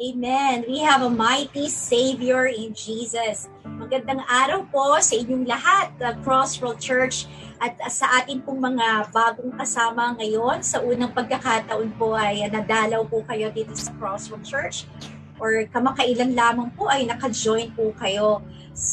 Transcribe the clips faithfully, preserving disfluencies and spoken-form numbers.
Amen. We have a mighty Savior in Jesus. Magandang araw po sa inyong lahat, uh, Crossroad Church, at uh, sa ating pong mga bagong kasama ngayon. Sa unang pagkakataon po ay uh, nadalaw po kayo dito sa Crossroad Church, or kamakailan lamang po ay naka-join po kayo.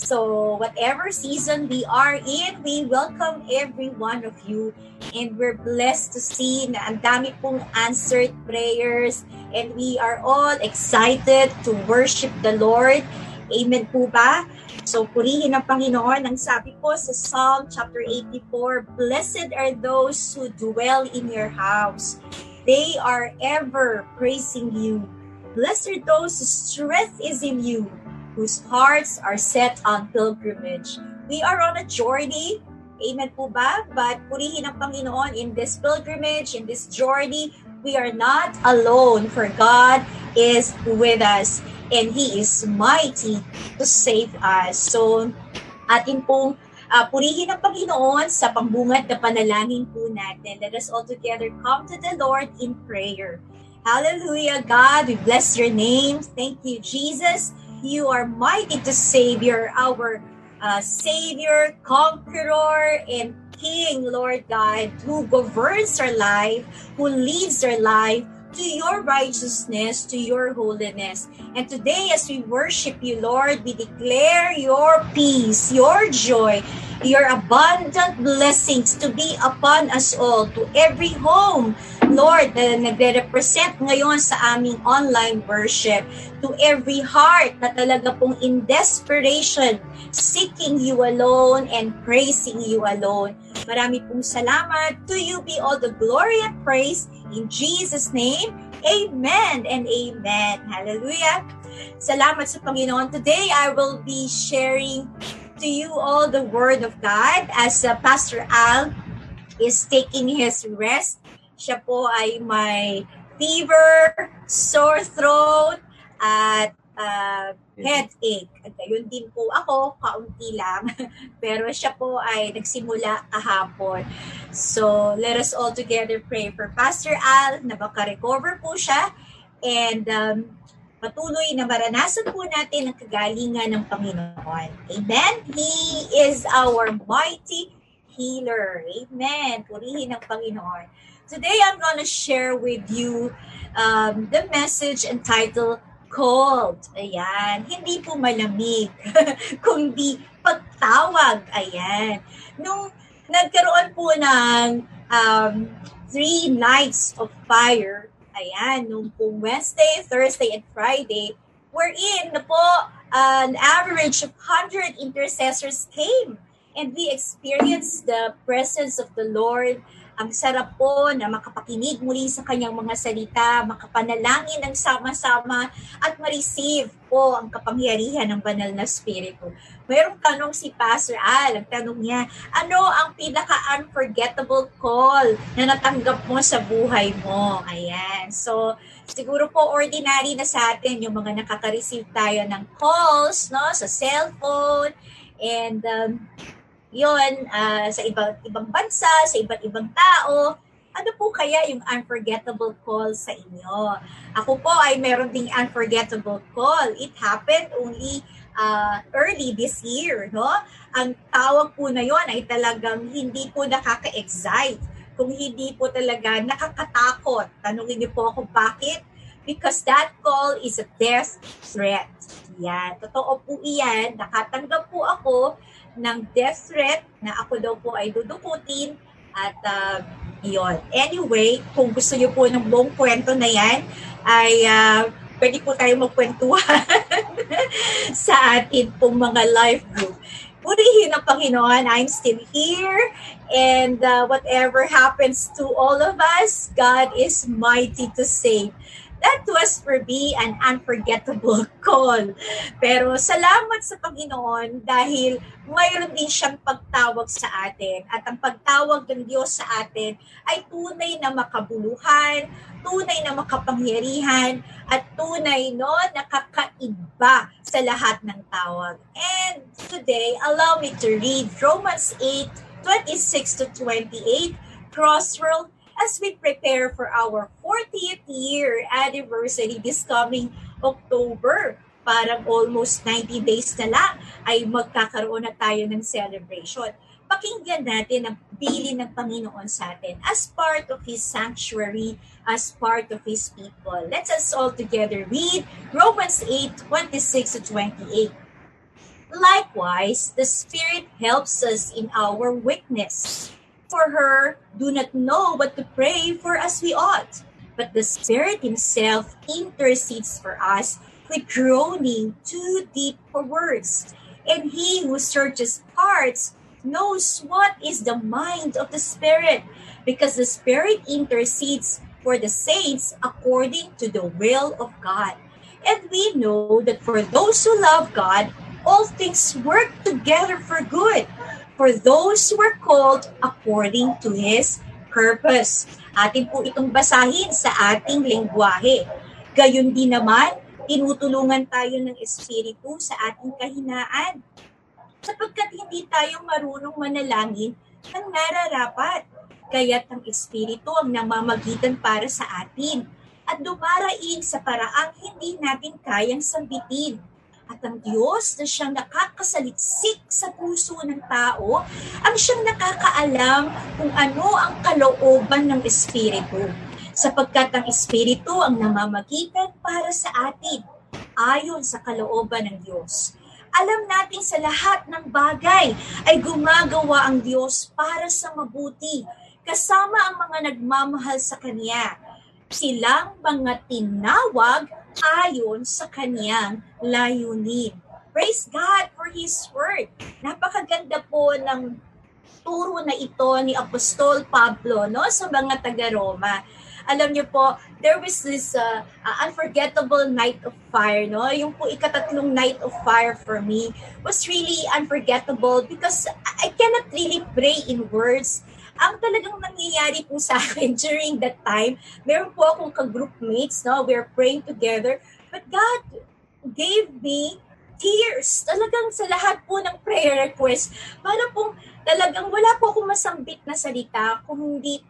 So, whatever season we are in, we welcome every one of you. And we're blessed to see na ang dami pong answered prayers. And we are all excited to worship the Lord. Amen po ba? So, purihin ang Panginoon. Ang sabi po sa Psalm chapter eighty-four, "Blessed are those who dwell in your house. They are ever praising you. Blessed are those whose strength is in you, whose hearts are set on pilgrimage." We are on a journey. Amen po ba? But purihin ang Panginoon in this pilgrimage, in this journey. We are not alone, for God is with us and He is mighty to save us. So, atin pong uh, purihin ang Panginoon sa pambungad na panalangin po natin. Let us all together come to the Lord in prayer. Hallelujah, God, we bless your name. Thank you, Jesus. You are mighty to save. You're our uh, Savior, Conqueror, and King, Lord God, who governs our life, who leads our life to your righteousness, to your holiness. And today, as we worship you, Lord, we declare your peace, your joy, your abundant blessings to be upon us all, to every home, Lord, na nagre-represent ngayon sa aming online worship, to every heart na talaga pong in desperation, seeking you alone and praising you alone. Marami pong salamat. To you be all the glory and praise. In Jesus' name, amen and amen. Hallelujah. Salamat sa Panginoon. Today, I will be sharing to you all the Word of God as uh, Pastor Al is taking his rest. Siya po ay may fever, sore throat, at uh, headache. At yun din po ako, kaunti lang. Pero siya po ay nagsimula kahapon. So, let us all together pray for Pastor Al na maka-recover po siya. And um, patuloy na maranasan po natin ang kagalingan ng Panginoon. Amen? He is our mighty healer. Amen. Purihin ang Panginoon. Today, I'm going to share with you um, the message entitled Cold. Ayan. Hindi po malamig, kundi pagtawag. Ayan. Nung nagkaroon po ng um, three nights of fire, ayan, nung po Wednesday, Thursday, and Friday, wherein na po an average of one hundred intercessors came. And we experienced the presence of the Lord. Ang sarap po na makapakinig muli sa kanyang mga salita, makapanalangin ng sama-sama, at ma-receive po ang kapangyarihan ng banal na Espiritu. Mayroong tanong si Pastor Al, ang tanong niya, ano ang pinaka-unforgettable call na natanggap mo sa buhay mo? Ayan. So, siguro po ordinary na sa atin yung mga nakaka-receive tayo ng calls, no, sa cellphone, and um, yun, uh, sa iba't ibang bansa, sa iba't ibang tao. Ano po kaya yung unforgettable call sa inyo? Ako po ay meron ding unforgettable call. It happened only uh, early this year, no? Ang tawag po na yon ay talagang hindi po nakaka-excite. Kung hindi po talaga nakakatakot. Tanungin niyo po ako bakit? Because that call is a death threat. Yan. Totoo po iyan. Nakatanggap po ako ng death threat na ako daw po ay dudukutin at uh, yun. Anyway, kung gusto niyo po ng buong kwento na yan, ay uh, pwede po tayo magkwentuhan sa atin pong mga live group. Purihin ang Panginoon, I'm still here, and uh, whatever happens to all of us, God is mighty to save. That was for me an unforgettable call. Pero salamat sa Panginoon dahil mayroon din siyang pagtawag sa atin. At ang pagtawag ng Diyos sa atin ay tunay na makabuluhan, tunay na makapangyarihan, at tunay no, nakakaiba sa lahat ng tawag. And today, allow me to read Romans eight, twenty-six to twenty-eight, Crossroad, as we prepare for our fortieth year anniversary this coming October. Parang almost ninety days na lang ay magkakaroon na tayo ng celebration. Pakinggan natin ang bilin ng Panginoon sa atin as part of His sanctuary, as part of His people. Let's us all together read Romans eight, twenty-six to twenty-eight. Likewise, the Spirit helps us in our weakness. For her, do not know what to pray for as we ought, but the Spirit Himself intercedes for us with groaning too deep for words. And He who searches hearts knows what is the mind of the Spirit, because the Spirit intercedes for the saints according to the will of God. And we know that for those who love God, all things work together for good, for those who are called according to His purpose. Atin po itong basahin sa ating lengguwahe. Gayon din naman, tinutulungan tayo ng Espiritu sa ating kahinaan, sapagkat hindi tayo marunong manalangin ng nararapat. Kaya't ang Espiritu ang namamagitan para sa atin at dumaraing sa paraang hindi natin kayang sambitin. At ang Diyos na siyang nakakasaliksik sa puso ng tao, ang siyang nakakaalam kung ano ang kalooban ng Espiritu. Sapagkat ang Espiritu ang namamagitan para sa atin, ayon sa kalooban ng Diyos. Alam natin sa lahat ng bagay ay gumagawa ang Diyos para sa mabuti, kasama ang mga nagmamahal sa Kanya. Silang mga tinawag ayon sa Kanyang layunin. Praise God for His Word. Napakaganda po ng turo na ito ni Apostol Pablo, no, sa mga taga-Roma. Alam niyo po, there was this uh, uh, unforgettable night of fire, no? Yung po ikatatlong night of fire for me was really unforgettable because I cannot really pray in words. Ang talagang nangyayari po sa akin during that time, meron po akong ka-groupmates, no? We're praying together, but God gave me tears. Talagang sa lahat po ng prayer request, para pong talagang wala po akong masambit na salita kung hindi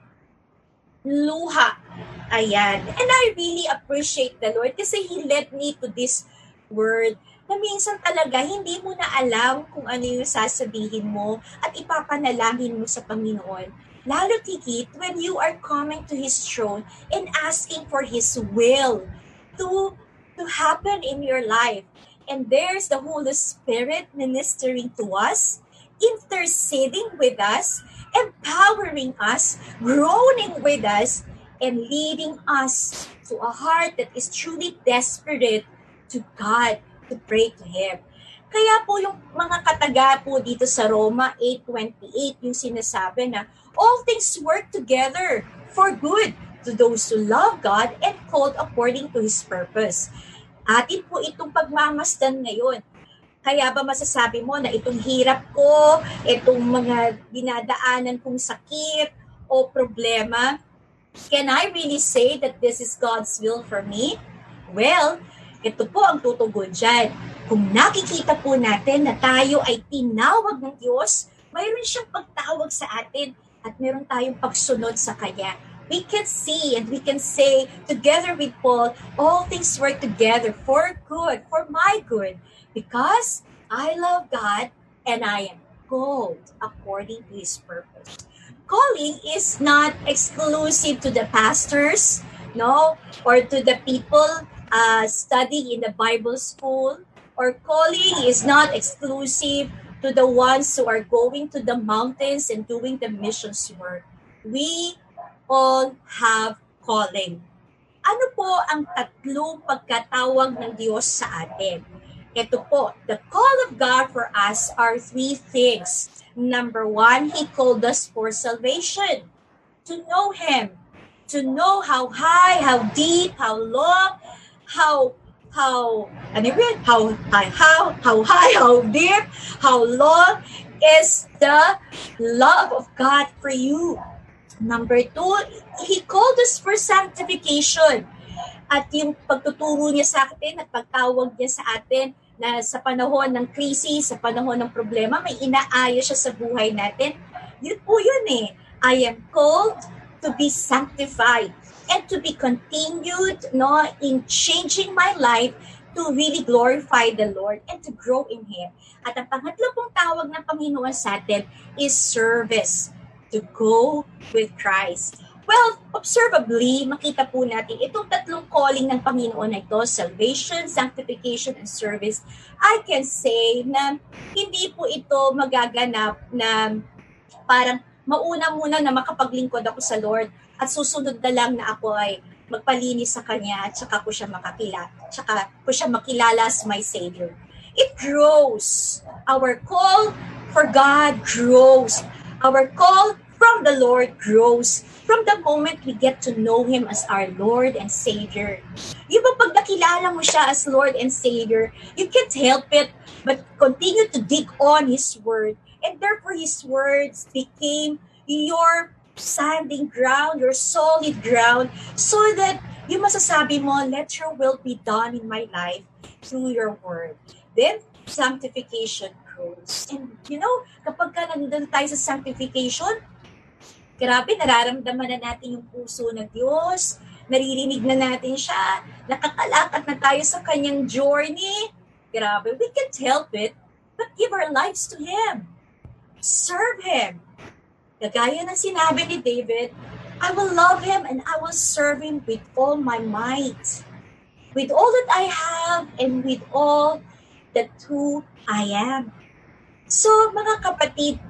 luha. Ayan. And I really appreciate the Lord kasi He led me to this word na minsan talaga hindi mo na alam kung ano yung sasabihin mo at ipapanalangin mo sa Panginoon. Lalo tigit when you are coming to His throne and asking for His will to, to happen in your life. And there's the Holy Spirit ministering to us, interceding with us, empowering us, groaning with us, and leading us to a heart that is truly desperate to God, to pray to Him. Kaya po yung mga kataga po dito sa Roma eight twenty-eight, yung sinasabi na all things work together for good to those who love God and called according to His purpose. Atin po itong pagmamasdan ngayon. Kaya ba masasabi mo na itong hirap ko, itong mga dinadaanan kong sakit o problema, can I really say that this is God's will for me? Well, ito po ang tutugon dyan. Kung nakikita po natin na tayo ay tinawag ng Diyos, mayroon siyang pagtawag sa atin at mayroon tayong pagsunod sa Kanya. We can see and we can say together with Paul, all things work together for good, for my good, because I love God and I am called according to His purpose. Calling is not exclusive to the pastors, no, or to the people uh, studying in the Bible school, or calling is not exclusive to the ones who are going to the mountains and doing the missions work. We all have calling. Ano po ang tatlong pagkatawag ng Diyos sa atin? Ito po, the call of God for us are three things. Number one, He called us for salvation, to know Him, to know how high, how deep, how long, how how ano yun? How high, how how high, how deep, how long is the love of God for you. Number two, He called us for sanctification. At yung pagtuturo niya sa atin at pagtawag niya sa atin na sa panahon ng krisis, sa panahon ng problema, may inaaya siya sa buhay natin. Yun po yun eh. I am called to be sanctified. and to be continued, no, in changing my life to really glorify the Lord and to grow in Him. At ang pangatlo pong tawag ng Panginoon sa atin is service, to go with Christ. Well, observably, makita po natin itong tatlong calling ng Panginoon na ito, salvation, sanctification, and service. I can say na hindi po ito magaganap na parang mauna muna na makapaglingkod ako sa Lord at susunod na lang na ako ay magpalinis sa Kanya at saka ko siya makakilala, saka ko siya makilala as my Savior. It grows. Our call for God grows. Our call from the Lord grows from the moment we get to know Him as our Lord and Savior. Yung ba pag nakilala mo siya as Lord and Savior, you can't help it but continue to dig on His Word. And therefore, His words became your standing ground, your solid ground, so that yung masasabi mo, let your will be done in my life through your Word. Then, sanctification grows. And you know, kapag ka nandun tayo sa sanctification, grabe, nararamdaman na natin yung puso ng Diyos, naririnig na natin siya, nakakalakad na tayo sa Kanyang journey. Grabe, we can't help it, but give our lives to Him. Serve Him. Kagaya ng sinabi ni David, I will love Him and I will serve Him with all my might, with all that I have and with all that who I am. So, mga kapatid,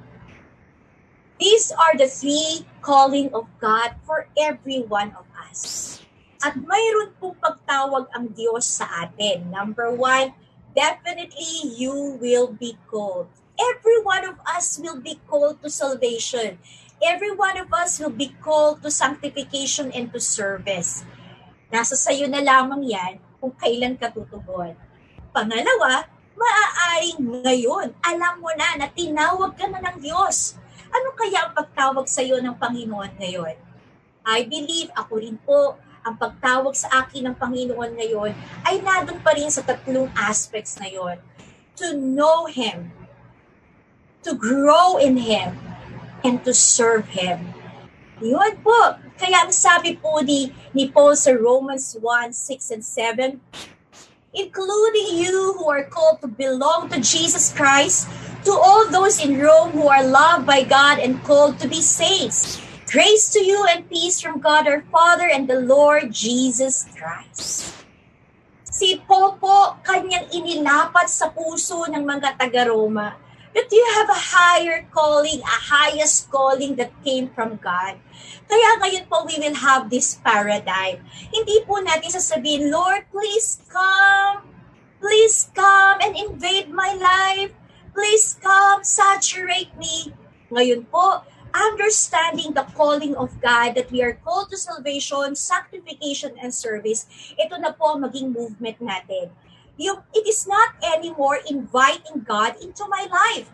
these are the three calling of God for every one of us. At mayroon pong pagtawag ang Diyos sa atin. Number one, definitely you will be called. Every one of us will be called to salvation. Every one of us will be called to sanctification and to service. Nasa sayo na lamang yan kung kailan ka tutugon. Pangalawa, maaaring ngayon, alam mo na na tinawag ka na ng Diyos. Ano kaya ang pagtawag sa iyo ng Panginoon ngayon? I believe, ako rin po, ang pagtawag sa akin ng Panginoon ngayon ay nandun pa rin sa tatlong aspects na yon. To know Him, to grow in Him, and to serve Him. Yun po. Kaya ang sabi po ni, ni Paul sa Romans one, six, and seven, including you who are called to belong to Jesus Christ, to all those in Rome who are loved by God and called to be saints. Grace to you and peace from God our Father and the Lord Jesus Christ. Si Paul po, kanyang inilapat sa puso ng mga taga-Roma that you have a higher calling, a highest calling that came from God. Kaya ngayon po, we will have this paradigm. Hindi po natin sasabihin, Lord, please come. Please come and invade my life. Please come, saturate me. Ngayon po, understanding the calling of God that we are called to salvation, sanctification, and service, ito na po ang maging movement natin. Yung, it is not anymore inviting God into my life,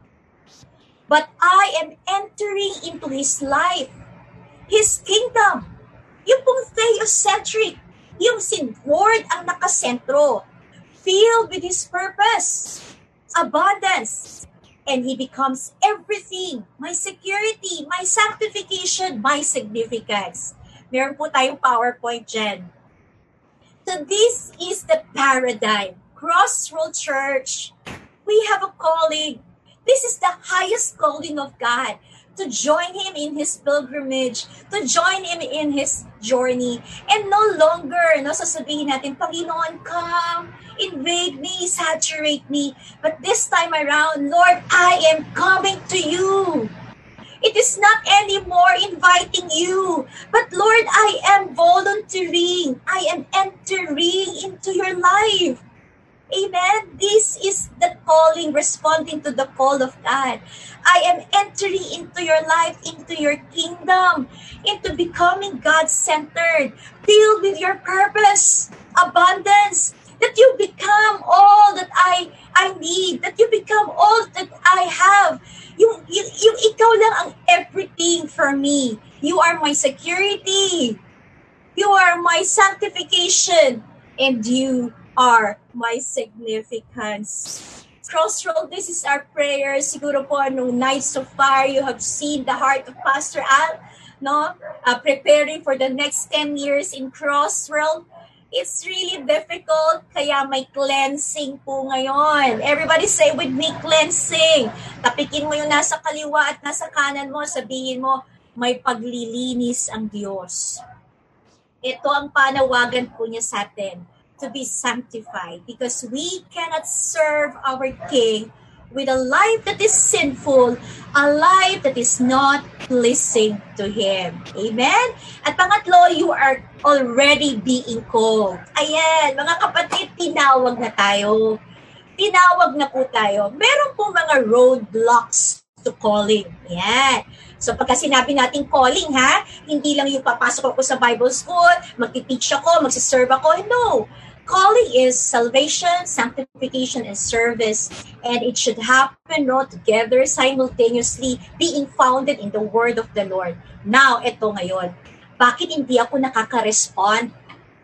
but I am entering into His life, His kingdom. Yung pong theocentric, yung sin Lord ang nakasentro, filled with His purpose, abundance, and He becomes everything, my security, my sanctification, my significance. Meron po tayong PowerPoint dyan. So this is the paradigm. Crossroad Church, we have a calling. This is the highest calling of God, to join Him in His pilgrimage, to join Him in His journey. And no longer, no, sasabihin natin, Panginoon, come, invade me, saturate me. But this time around, Lord, I am coming to you. It is not anymore inviting you, but Lord, I am volunteering. I am entering into your life. Amen? This is the calling, responding to the call of God. I am entering into your life, into your kingdom, into becoming God-centered, filled with your purpose, abundance, that you become all that I I need, that you become all that I have. Yung, yung, yung ikaw lang ang everything for me. You are my security. You are my sanctification. And you are my significance. Crossroad, this is our prayer. Siguro po nung Nights of Fire, you have seen the heart of Pastor Al. no? Uh, preparing for the next ten years in Crossworld. It's really difficult, kaya may cleansing po ngayon. Everybody say with me, cleansing. Tapikin mo yung nasa kaliwa at nasa kanan mo, sabihin mo, may paglilinis ang Diyos. Ito ang panawagan po niya sa atin, to be sanctified, because we cannot serve our King with a life that is sinful, a life that is not pleasing to Him. Amen? At pangatlo, you are already being called. Ayan, mga kapatid, tinawag na tayo. Tinawag na po tayo. Meron po mga roadblocks to calling. Ayan. So pagka sinabi natin calling, ha, hindi lang yung papasok ako sa Bible school, magti-teach ako, magsiserve ako. No. Calling is salvation, sanctification, and service. And it should happen no, together simultaneously, being founded in the Word of the Lord. Now, ito ngayon. Bakit hindi ako nakaka-respond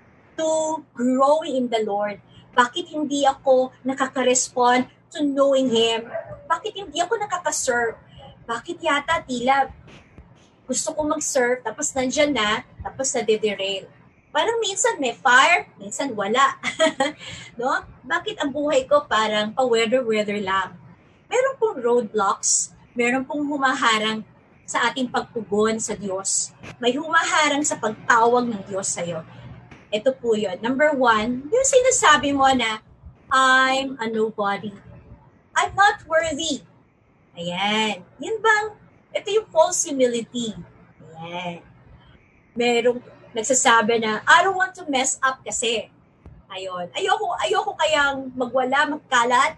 to growing in the Lord? Bakit hindi ako nakaka-respond to knowing Him? Bakit hindi ako nakaka-serve? Bakit yata tila gusto ko mag-serve, tapos nandyan na, tapos na-derail? Parang minsan may fire, minsan wala. No? Bakit ang buhay ko parang pa-weather-weather lang? Meron pong roadblocks, meron pong humaharang sa ating pagtugon sa Diyos. May humaharang sa pagtawag ng Diyos sa'yo. Ito po yun. Number one, yung sinasabi mo na, I'm a nobody. I'm not worthy. Ayan. Yan bang, ito yung false humility. Ayan. Merong nagsasabi na, I don't want to mess up kasi. Ayun. Ayoko, ayoko kayang magwala, magkalat.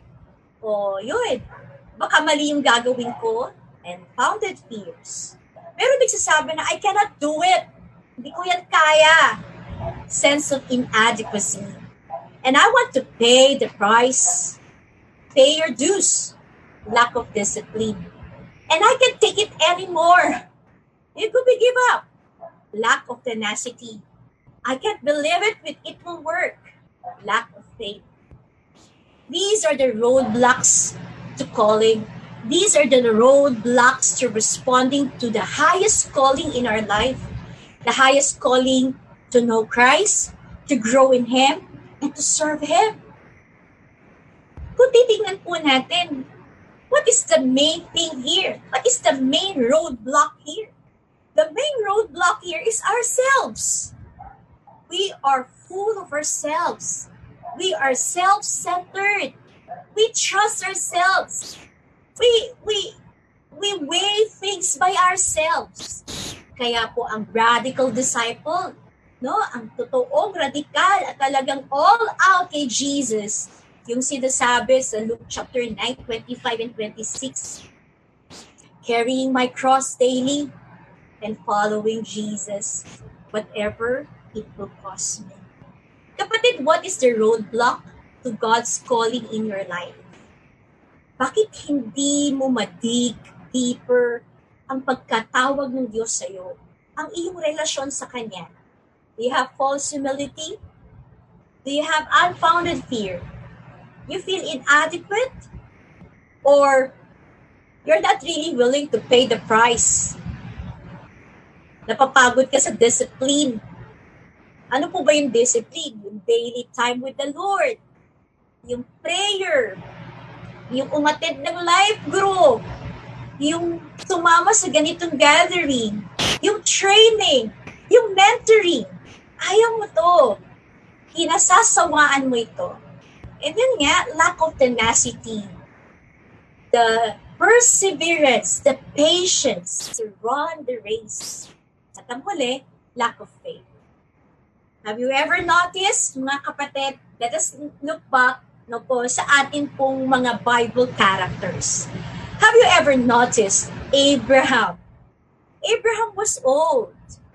O yun. Baka mali yung gagawin ko. And founded fears. Pero nagsasabi na, I cannot do it. Hindi ko yan kaya. Sense of inadequacy. And I want to pay the price. Pay your dues. Lack of discipline. And I can't take it anymore. You could be give up. Lack of tenacity. I can't believe it, but it will work. Lack of faith. These are the roadblocks to calling. These are the roadblocks to responding to the highest calling in our life. The highest calling to know Christ, to grow in Him, and to serve Him. Kung titingnan po natin, what is the main thing here? What is the main roadblock here? The main roadblock here is ourselves. We are full of ourselves. We are self-centered. We trust ourselves. We we we weigh things by ourselves. Kaya po ang radical disciple, no, ang totoong radikal at talagang all out kay Jesus, yung sinasabi sa Luke chapter nine, twenty-five and twenty-six, carrying my cross daily and following Jesus, whatever it will cost me. Kapatid, what is the roadblock to God's calling in your life? Bakit hindi mo madig deeper ang pagkatawag ng Diyos sa iyo, ang iyong relasyon sa Kanya? Do you have false humility? Do you have unfounded fear? You feel inadequate? Or you're not really willing to pay the price? Napapagod ka sa discipline. Ano po ba yung discipline? Yung daily time with the Lord. Yung prayer. Yung umatid ng life group. Yung sumama sa ganitong gathering. Yung training. Yung mentoring. Ayaw mo to. Kinasasawaan mo ito. And yun nga, lack of tenacity. The perseverance, the patience to run the race. At ang huli, lack of faith. Have you ever noticed, mga kapatid, let us look back no po, sa atin pong mga Bible characters. Have you ever noticed Abraham? Abraham was old.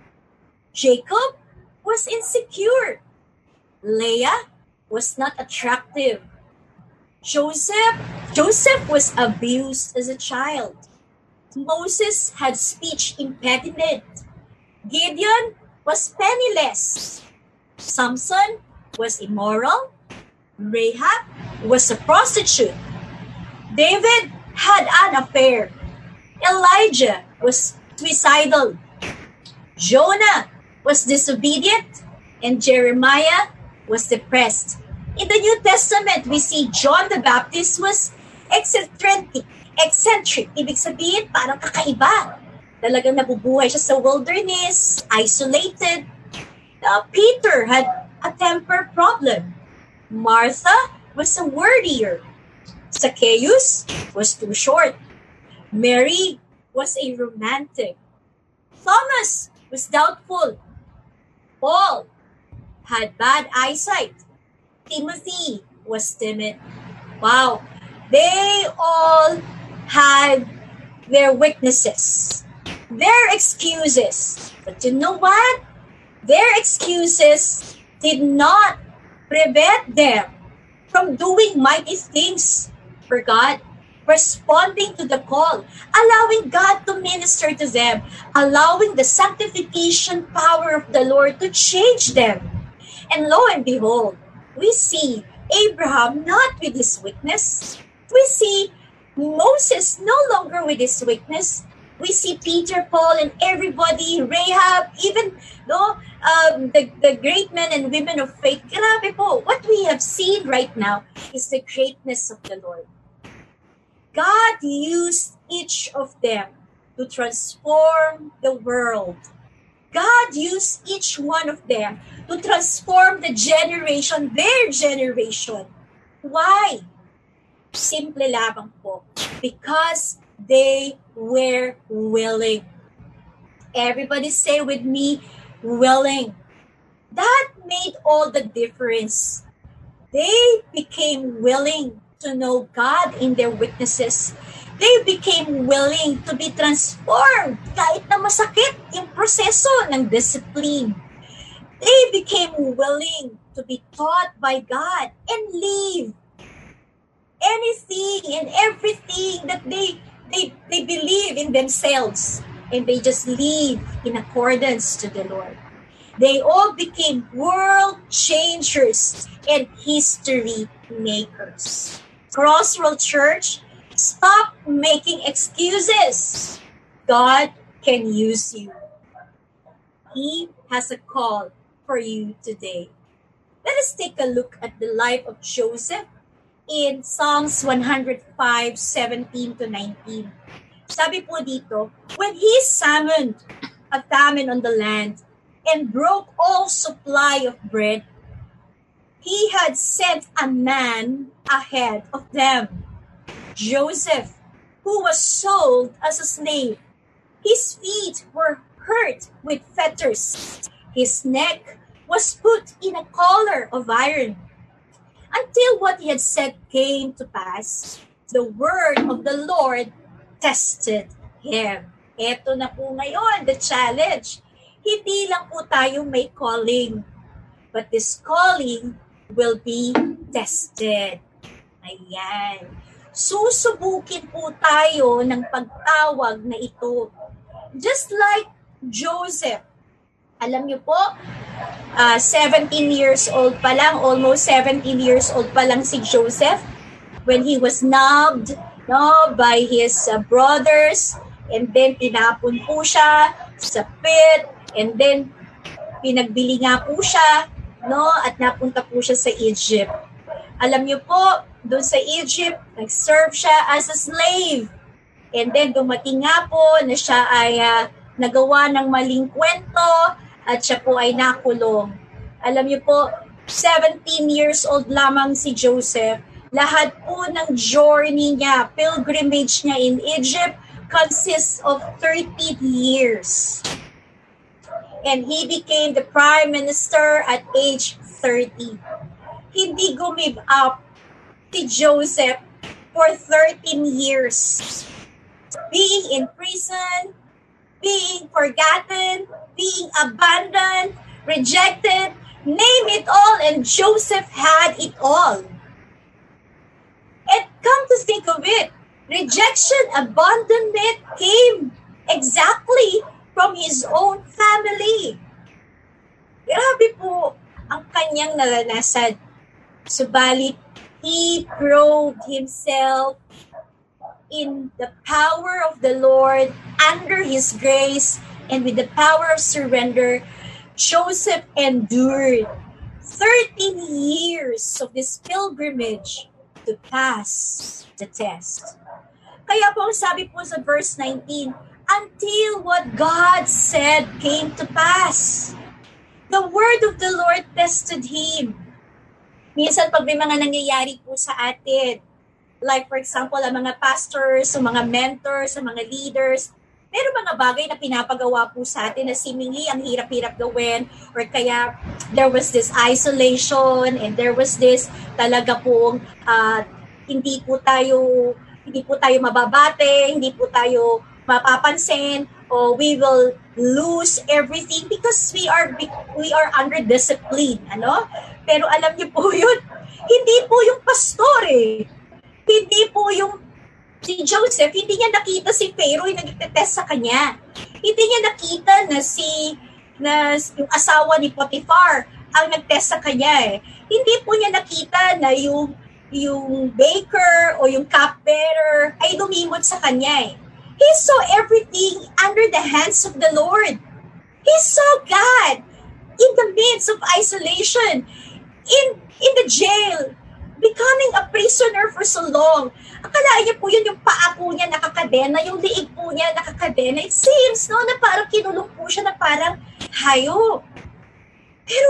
Jacob was insecure. Leah was not attractive. Joseph, Joseph was abused as a child. Moses had speech impediment. Gideon was penniless. Samson was immoral. Rahab was a prostitute. David had an affair. Elijah was suicidal. Jonah was disobedient, and Jeremiah was depressed. In the New Testament, we see John the Baptist was eccentric. Eccentric. Ibig sabihin, parang kakaiba. Talagang nabubuhay siya sa wilderness, isolated. Uh, Peter had a temper problem. Martha was a worrier. Zacchaeus was too short. Mary was a romantic. Thomas was doubtful. Paul had bad eyesight. Timothy was timid. Wow. They all had their weaknesses, their excuses. But you know what? Their excuses did not prevent them from doing mighty things for God, responding to the call, allowing God to minister to them, allowing the sanctification power of the Lord to change them. And lo and behold, we see Abraham not with his weakness. We see Moses no longer with his weakness. We see Peter, Paul, and everybody, Rahab, even no, um, the, the great men and women of faith. Grabe po, what we have seen right now is the greatness of the Lord. God used each of them to transform the world. God used each one of them to transform the generation, their generation. Why? Simple lamang po. Because they were willing. Everybody say with me, willing. That made all the difference. They became willing to know God in their weaknesses. They became willing to be transformed kahit na masakit yung proseso ng discipline. They became willing to be taught by God and leave anything and everything that they, they, they believe in themselves, and they just live in accordance to the Lord. They all became world changers and history makers. Crossroad Church, stop making excuses. God can use you. He has a call for you today. Let us take a look at the life of Joseph in Psalms one oh five, seventeen to nineteen. Sabi po dito, when he summoned a famine on the land and broke all supply of bread, he had sent a man ahead of them, Joseph, who was sold as a slave. His feet were hurt with fetters. His neck was put in a collar of iron. Until what he had said came to pass, the word of the Lord tested him. Ito na po ngayon, the challenge. Hindi lang po tayo may calling, but this calling will be tested. Ayan. Susubukin po tayo ng pagtawag na ito. Just like Joseph. Alam niyo po, uh, seventeen years old pa lang, almost seventeen years old pa lang si Joseph when he was nabbed no, by his uh, brothers, and then tinapon po siya sa pit, and then pinagbili nga po siya, no, at napunta po siya sa Egypt. Alam niyo po, doon sa Egypt, nag-serve siya as a slave. And then dumating nga po na siya ay uh, nagawa ng maling kwento at siya po ay nakulong. Alam niyo po, seventeen years old lamang si Joseph. Lahat po ng journey niya, pilgrimage niya in Egypt consists of thirty years. And he became the prime minister at age thirty. Hindi gumib up si Joseph for thirteen years. Being in prison, being forgotten, being abandoned, rejected, name it all, and Joseph had it all. And come to think of it, rejection, abandonment came exactly from his own family. Grabe po ang kanyang naranasan. Subalit, he proved himself in the power of the Lord, under His grace, and with the power of surrender, Joseph endured thirteen years of this pilgrimage to pass the test. Kaya po ang sabi po sa verse nineteen, until what God said came to pass. The word of the Lord tested him. Minsan pag may mga nangyayari po sa atin, like for example, ang mga pastors, ang mga mentors, ang mga leaders, meron mga bagay na pinapagawa po sa atin na seemingly ang hirap-hirap gawin, or kaya there was this isolation and there was this talaga pong uh, hindi po tayo hindi po tayo mababate, hindi po tayo mapapansin, or we will lose everything because we are we are under discipline, ano? Pero alam niyo po yun, hindi po yung pastor eh. Hindi po yung si Joseph, hindi niya nakita si Pharaoh yung nagtetest sa kanya. Hindi niya nakita na si na yung asawa ni Potiphar ang nagtest sa kanya eh. Hindi po niya nakita na yung yung baker o yung cupbearer ay lumimot sa kanya eh. He saw everything under the hands of the Lord. He saw God in the midst of isolation, in in the jail, becoming a prisoner for so long. Akala niya po yun, yung paa po niya nakakadena, yung liig po niya nakakadena. It seems, no, na parang kinulong po siya na parang hayop. Pero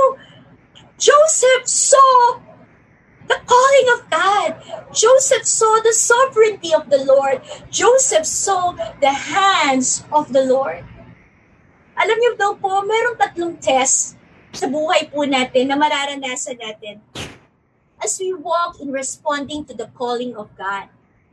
Joseph saw the calling of God. Joseph saw the sovereignty of the Lord. Joseph saw the hands of the Lord. Alam niyo daw po, merong tatlong test sa buhay po natin na mararanasan natin as we walk in responding to the calling of God.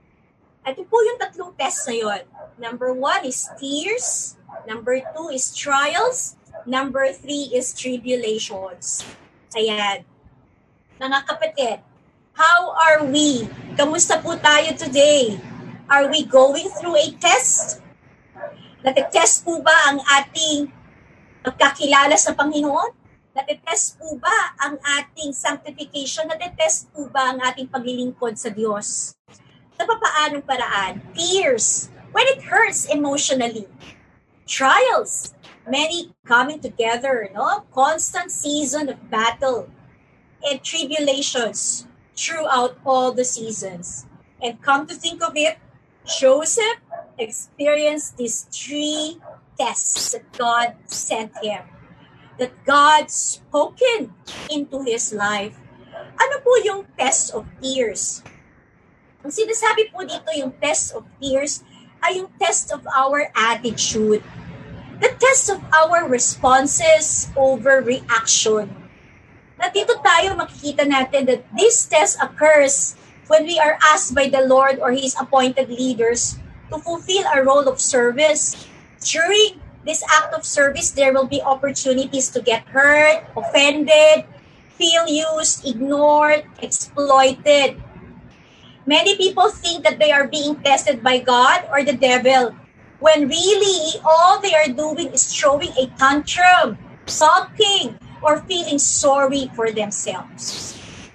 Ito po yung tatlong test na yun. Number one is tears. Number two is trials. Number three is tribulations. Ayan. Mga kapatid, how are we? Kamusta po tayo today? Are we going through a test? Natitest po ba ang ating pagkakilala sa Panginoon? Natitest po ba ang ating sanctification? Natitest po ba ang ating paglilingkod sa Diyos? Sa papaanong paraan? Tears, when it hurts emotionally. Trials, many coming together, no? Constant season of battle. And tribulations throughout all the seasons. And come to think of it, Joseph experienced these three tests that God sent him, that God spoken into his life. Ano po yung test of tears? Ang sinasabi po dito, yung test of tears, ay yung test of our attitude. The test of our responses over reaction. Na dito tayo makikita natin that this test occurs when we are asked by the Lord or His appointed leaders to fulfill a role of service. During this act of service, there will be opportunities to get hurt, offended, feel used, ignored, exploited. Many people think that they are being tested by God or the devil, when really all they are doing is throwing a tantrum, sulking, or feeling sorry for themselves.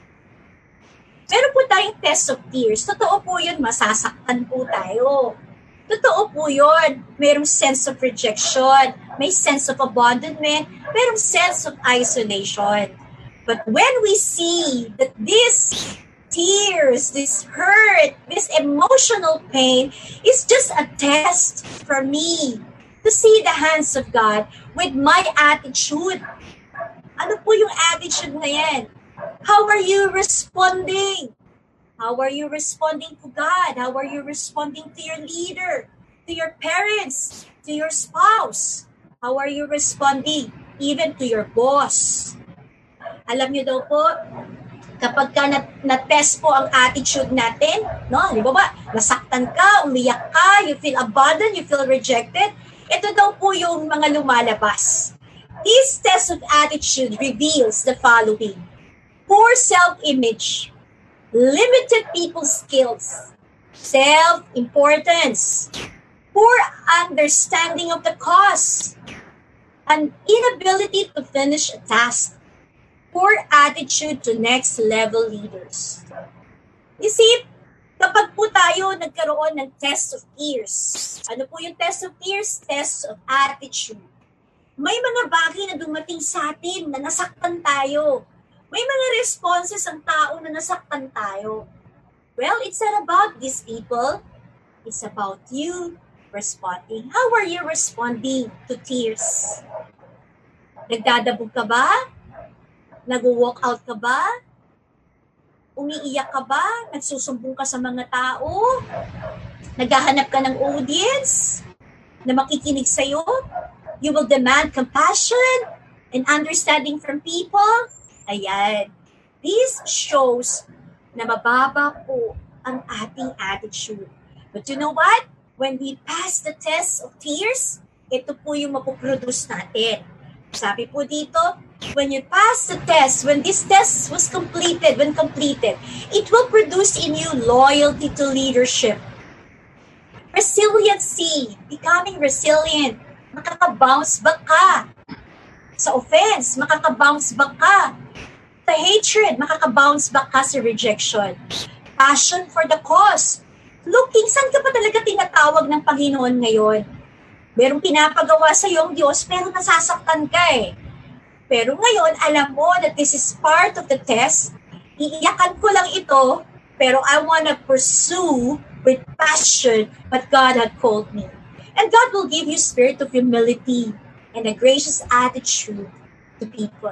Meron po tayong test of tears. Totoo po yun, masasaktan po tayo. Totoo po yun. Merong sense of rejection, may sense of abandonment, merong sense of isolation. But when we see that this tears, this hurt, this emotional pain is just a test for me to see the hands of God with my attitude. Ano po yung attitude na yan? How are you responding? How are you responding to God? How are you responding to your leader, to your parents, to your spouse? How are you responding even to your boss? Alam niyo daw po, kapag ka na-test po ang attitude natin, no, di ba ba, nasaktan ka, umiyak ka, you feel abandoned, you feel rejected, ito daw po yung mga lumalabas. This test of attitude reveals the following: poor self-image, limited people's skills, self-importance, poor understanding of the cause, an inability to finish a task, poor attitude to next-level leaders. You see, Kapag po tayo nagkaroon ng test of tears, ano po yung test of tears? Test of attitude. May mga bagay na dumating sa atin na nasaktan tayo. May mga responses ang tao na nasaktan tayo. Well, it's not about these people. It's about you responding. How are you responding to tears? Nagdadabog ka ba? Nag-walk out ka ba? Umiiyak ka ba? Nagsusumbong ka sa mga tao? Naghahanap ka ng audience na makikinig sa'yo? You will demand compassion and understanding from people? Ayan. This shows na mababa po ang ating attitude. But you know what? When we pass the test of tears, ito po yung mapuproduce natin. Sabi po dito, when you pass the test, when this test was completed, when completed, it will produce in you loyalty to leadership. Resiliency, becoming resilient. Makaka-bounce back ka. Sa offense, makaka-bounce back ka. Sa hatred, makaka-bounce back ka sa rejection. Passion for the cause. Looking, saan ka pa talaga tinatawag ng Panginoon ngayon? Merong pinapagawa sa iyong Diyos, pero nasasaktan ka eh. Pero ngayon, alam mo that this is part of the test. Iiyakan ko lang ito, pero I wanna pursue with passion what God had called me. And God will give you spirit of humility and a gracious attitude to people.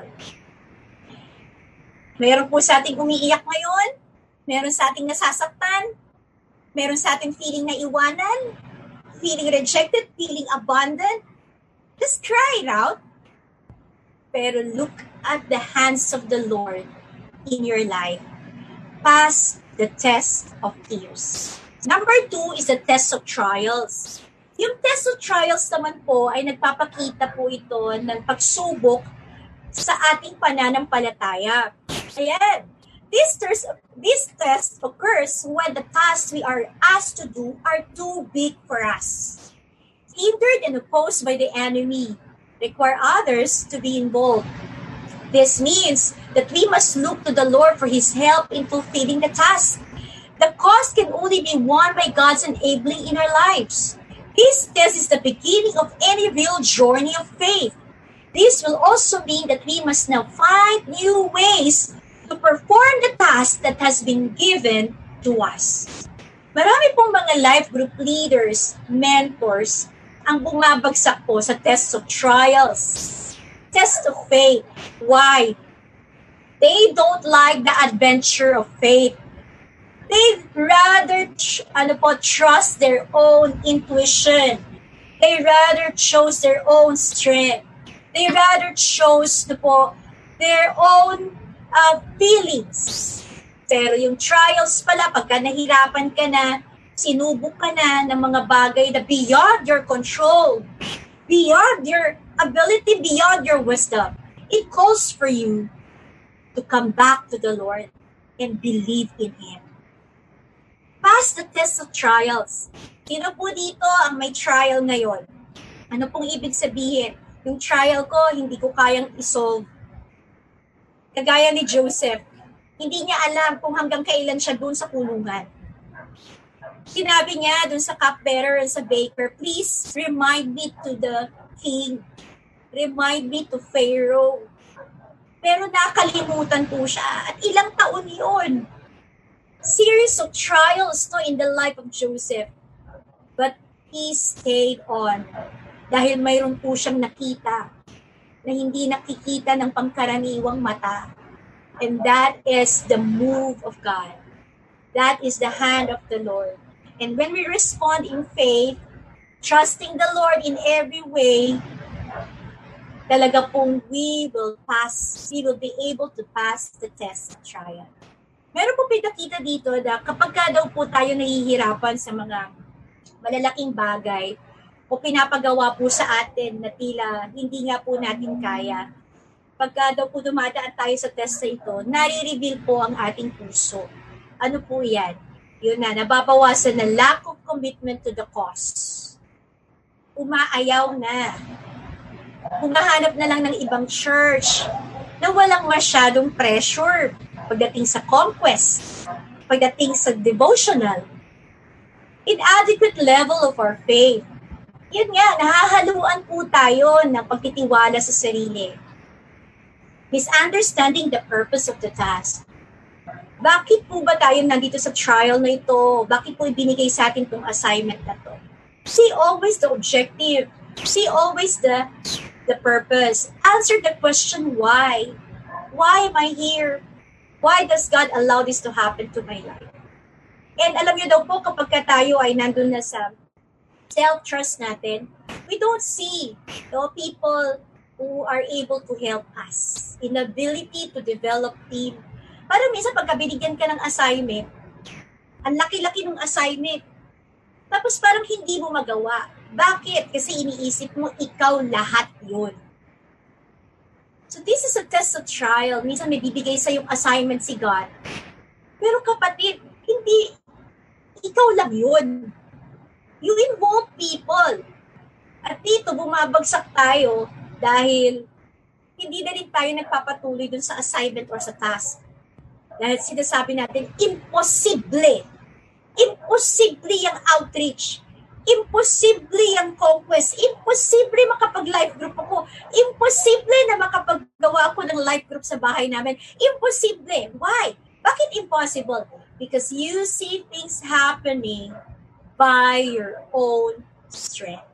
Meron po sa ating umiiyak ngayon, meron sa ating nasasaktan, meron sa ating feeling na iwanan, feeling rejected, feeling abandoned. Just cry it out. Pero look at the hands of the Lord in your life. Pass the test of tears. Number two is the test of trials. Yung test of trials naman po ay nagpapakita po ito ng pagsubok sa ating pananampalataya. Ayan. This test, this test occurs when the tasks we are asked to do are too big for us. Hindered and opposed by the enemy, require others to be involved. This means that we must look to the Lord for His help in fulfilling the task. The cause can only be won by God's enabling in our lives. This test is the beginning of any real journey of faith. This will also mean that we must now find new ways to perform the task that has been given to us. Marami pong mga life group leaders, mentors, ang bumabagsak po sa test of trials, test of faith. Why? They don't like the adventure of faith. They rather tr- ano po, trust their own intuition. They rather chose their own strength. They rather chose na po, their own uh, feelings. Pero yung trials pala, pagka nahirapan ka na, sinubok ka na ng mga bagay na beyond your control, beyond your ability, beyond your wisdom, it calls for you to come back to the Lord and believe in Him. Pass the test of trials. Sino po dito ang may trial ngayon? Ano pong ibig sabihin? Yung trial ko, hindi ko kayang isolve. Kagaya ni Joseph, hindi niya alam kung hanggang kailan siya doon sa kulungan. Sinabi niya doon sa cupbearer and sa baker, please remind me to the king. Remind me to Pharaoh. Pero nakalimutan po siya. At ilang taon yun. Series of trials no, in the life of Joseph. But he stayed on. Dahil mayroon po siyang nakita na hindi nakikita ng pangkaraniwang mata. And that is the move of God. That is the hand of the Lord. And when we respond in faith, trusting the Lord in every way, talaga pong we will pass, we will be able to pass the test of trial. Meron po pinakita dito na kapag ka daw po tayo nahihirapan sa mga malalaking bagay, o pinapagawa po sa atin na tila hindi nga po natin kaya. Pagka daw po dumadaan tayo sa test na ito, nare-reveal po ang ating puso. Ano po yan? Yun na, nababawasan na lack of commitment to the cause. Umaayaw na. Humahanap na lang ng ibang church na walang masyadong pressure pagdating sa conquest, pagdating sa devotional, inadequate level of our faith. Yun nga, nahahaluan po tayo ng pagtitiwala sa sarili. Misunderstanding the purpose of the task. Bakit po ba tayo nandito sa trial na ito? Bakit po ibinigay sa atin itong assignment na to? See always the objective. See always the the purpose. Answer the question why. Why am I here? Why does God allow this to happen to my life? And alam niyo daw po, kapag tayo ay nandun na sa self-trust natin, we don't see no, people who are able to help us. Inability to develop team. Parang minsan pagka binigyan ka ng assignment, ang laki-laki ng assignment, tapos parang hindi mo magawa. Bakit? Kasi iniisip mo, ikaw lahat yun. So this is a test of trial. Minsan may bibigay sa yung assignment si God. Pero kapatid, hindi, ikaw lang yun. You involve people. At dito, bumabagsak tayo dahil hindi na rin tayo nagpapatuloy dun sa assignment or sa task. Dahil sinasabi natin, imposible. Imposible yung outreach. Imposible yung conquest. Imposible makapag-life group ako. Imposible na makapaggawa ako ng life group sa bahay namin. Imposible. Why? Bakit impossible? Because you see things happening by your own strength.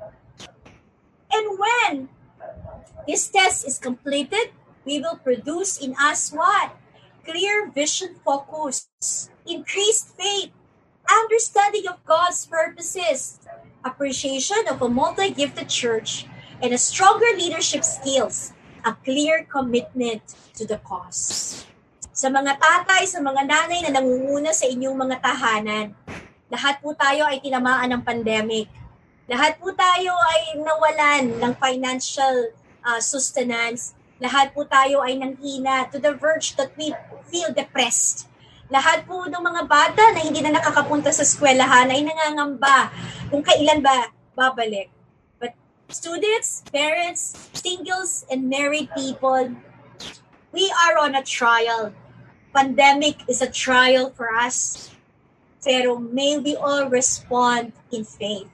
And when this test is completed, we will produce in us what? Clear vision focus, increased faith, understanding of God's purposes, appreciation of a multi-gifted church, and a stronger leadership skills, a clear commitment to the cause. Sa mga tatay, sa mga nanay na nangunguna sa inyong mga tahanan, lahat po tayo ay tinamaan ng pandemic. Lahat po tayo ay nawalan ng financial uh, sustenance. Lahat po tayo ay nanghina to the verge that we feel depressed. Lahat po ng mga bata na hindi na nakakapunta sa eskwelahan ay nangangamba kung kailan ba babalik. But students, parents, singles, and married people, we are on a trial. Pandemic is a trial for us. Pero may we all respond in faith.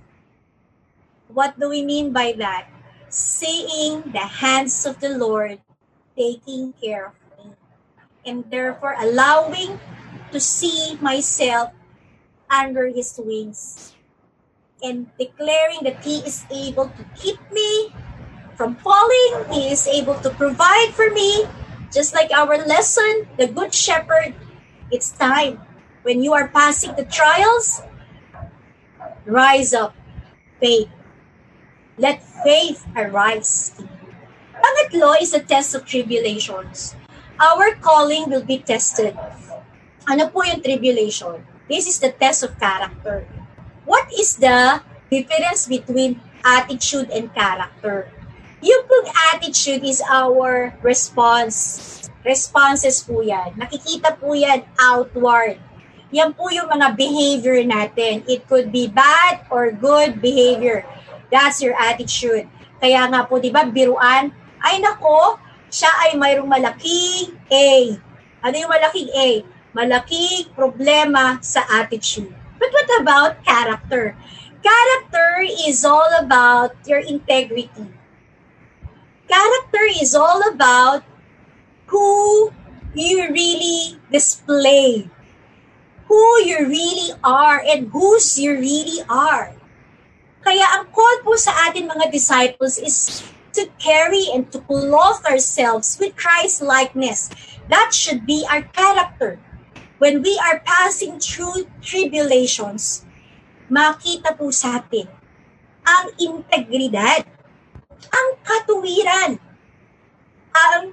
What do we mean by that? Seeing the hands of the Lord taking care of me. And therefore allowing to see myself under His wings. And declaring that He is able to keep me from falling. He is able to provide for me. Just like our lesson, the Good Shepherd, it's time. When you are passing the trials, rise up, faith. Let faith arise in you. Pangatlo is the test of tribulations. Our calling will be tested. Ano po yung tribulation? This is the test of character. What is the difference between attitude and character? Yung pong attitude is our response. Responses po yan. Nakikita po yan outward. Yan po yung mga behavior natin. It could be bad or good behavior. That's your attitude. Kaya nga po, di ba, biruan, ay nako, siya ay mayroong malaking A. Ano yung malaking A? Malaking problema sa attitude. But what about character? Character is all about your integrity. Character is all about who you really display, who you really are, and whose you really are. Kaya ang call po sa atin mga disciples is to carry and to clothe ourselves with Christ-likeness. That should be our character. When we are passing through tribulations, makita po sa atin ang integridad, ang katuwiran, ang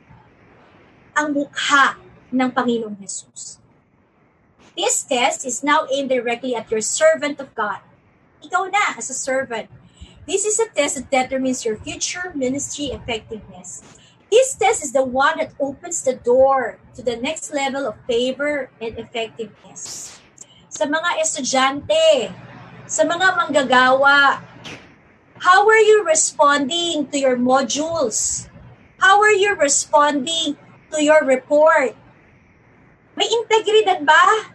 ang mukha ng Panginoong Jesus. This test is now aimed directly at your servant of God. Ikaw na as a servant. This is a test that determines your future ministry effectiveness. This test is the one that opens the door to the next level of favor and effectiveness. Sa mga estudyante, sa mga manggagawa, how are you responding to your modules? How are you responding to your report? May integridad ba?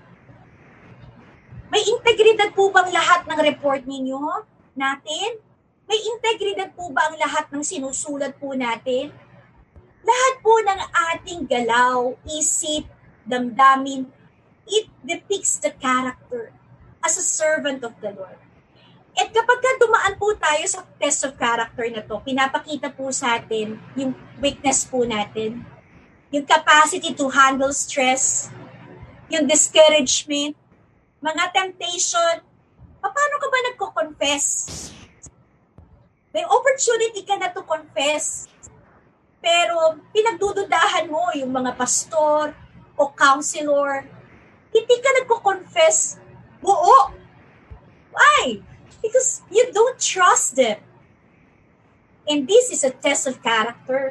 May integridad po bang lahat ng report ninyo natin? May integridad po ba ang lahat ng sinusulat po natin? Lahat po ng ating galaw, isip, damdamin, it depicts the character as a servant of the Lord. At kapag ka dumaan po tayo sa test of character na to, pinapakita po sa atin yung weakness po natin, yung capacity to handle stress, yung discouragement, mga temptation. Paano ka ba nagko-confess? May opportunity ka na to confess. Pero pinagdududahan mo yung mga pastor o counselor. Hindi ka nagko-confess buo. Why? Because you don't trust them. And this is a test of character.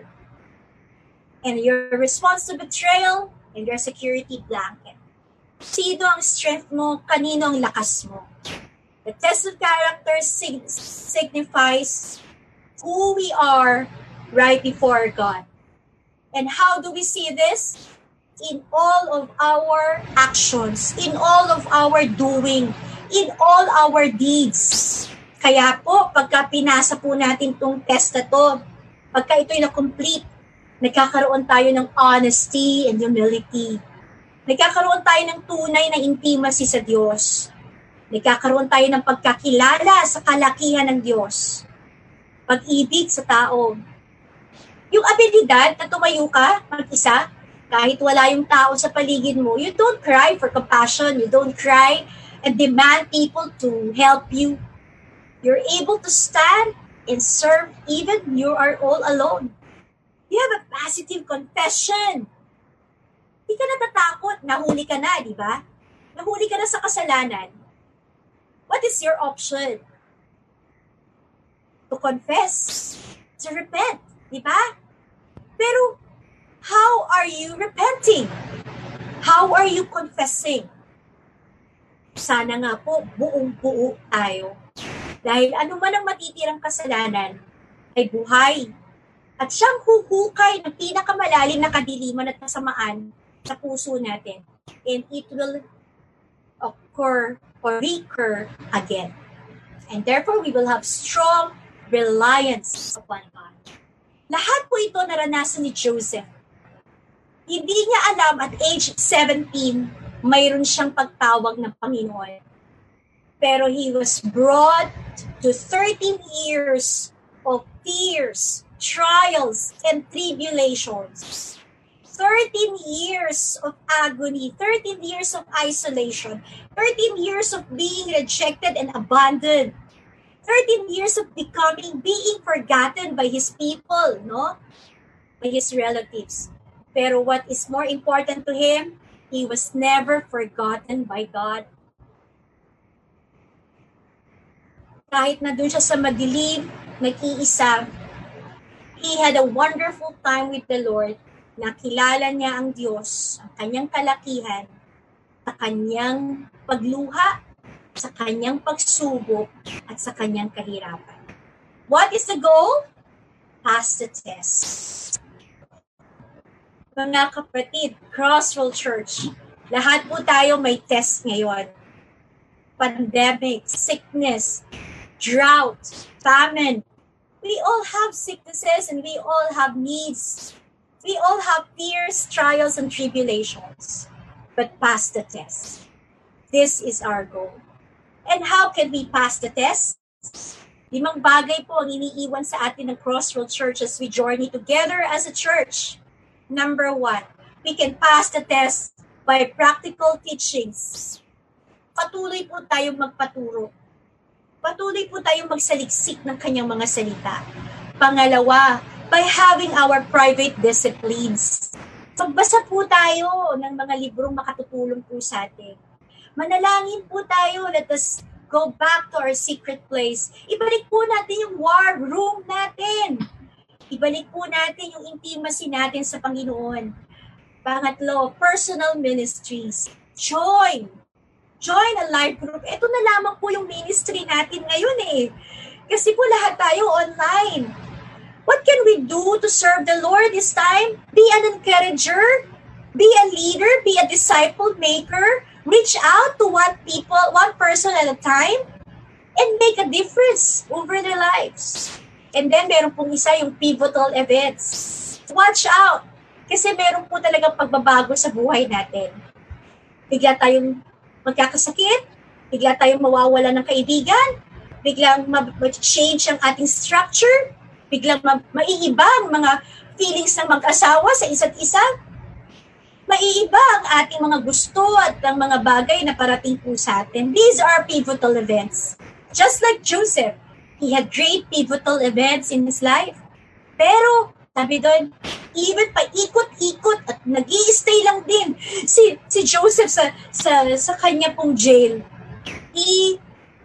And your response to betrayal and your security blanket. Sino ang strength mo? Kanino ang lakas mo? The test of character sig- signifies who we are right before God. And how do we see this? In all of our actions, in all of our doing, in all our deeds. Kaya po, pagka pinasa po natin itong test na to, pagka ito'y na-complete, nagkakaroon tayo ng honesty and humility. Nagkakaroon tayo ng tunay na intimacy sa Diyos. Nagkakaroon tayo ng pagkakilala sa kalakihan ng Diyos. Pag-ibig sa tao. Yung abilidad na tumayo ka mag-isa, kahit wala yung tao sa paligid mo, you don't cry for compassion, you don't cry and demand people to help you. You're able to stand and serve even you are all alone. You have a positive confession. Hindi ka natatakot, nahuli ka na, di ba? Nahuli ka na sa kasalanan. What is your option? To confess, to repent, di ba? Pero, how are you repenting? How are you confessing? Sana nga po, buong-buo tayo. Dahil ano man ang matitirang kasalanan, ay buhay. At siyang huhukay ng pinakamalalim na kadiliman at kasamaan sa puso natin. And it will occur or recur again. And therefore, we will have strong reliance upon God. Lahat po ito naranasan ni Joseph. Hindi niya alam at age seventeen, mayroon siyang pagtawag ng Panginoon. Pero he was brought to thirteen years of fears, trials, and tribulations. thirteen years of agony, thirteen years of isolation, thirteen years of being rejected and abandoned, thirteen years of becoming, being forgotten by his people, no? By his relatives. Pero what is more important to him, he was never forgotten by God. Kahit na doon siya sa madilim, nag-iisa, he had a wonderful time with the Lord. Nakilala niya ang Diyos, ang kanyang kalakihan, sa kanyang pagluha, sa kanyang pagsubok, at sa kanyang kahirapan. What is the goal? Pass the test. Mga kapatid, Crossroad Church, lahat po tayo may test ngayon. Pandemic, sickness, drought, famine. We all have sicknesses and we all have needs. We all have fears, trials, and tribulations. But pass the test. This is our goal. And how can we pass the test? Limang bagay po ang iniiwan sa atin ng Crossroad Church as we journey together as a church. Number one, we can pass the test by practical teachings. Patuloy po tayong magpaturo. Patuloy po tayong magsaliksik ng kanyang mga salita. Pangalawa, by having our private disciplines. Magbasa po tayo ng mga librong makatutulong po sa atin. Manalangin po tayo. Let us go back to our secret place. Ibalik po natin yung war room natin. Ibalik po natin yung intimacy natin sa Panginoon. Pangatlo, personal ministries. Join. Join a life group. Ito na lamang po yung ministry natin ngayon eh. Kasi po lahat tayo online. What can we do to serve the Lord this time? Be an encourager. Be a leader, be a disciple maker, reach out to one people, one person at a time, and make a difference over their lives. And then meron pong isa yung pivotal events. Watch out! Kasi meron po talagang pagbabago sa buhay natin. Bigla tayong magkakasakit, bigla tayong mawawala ng kaibigan, biglang ma-change ang ating structure, biglang ma- maiiba ang mga feelings ng mag-asawa sa isa't isa, maiiba ang ating mga gusto at ang mga bagay na parating po sa atin. These are pivotal events. Just like Joseph, he had great pivotal events in his life. Pero, sabi doon, even pa ikot-ikot at nag-i-stay lang din si si Joseph sa sa sa kanya pong jail. He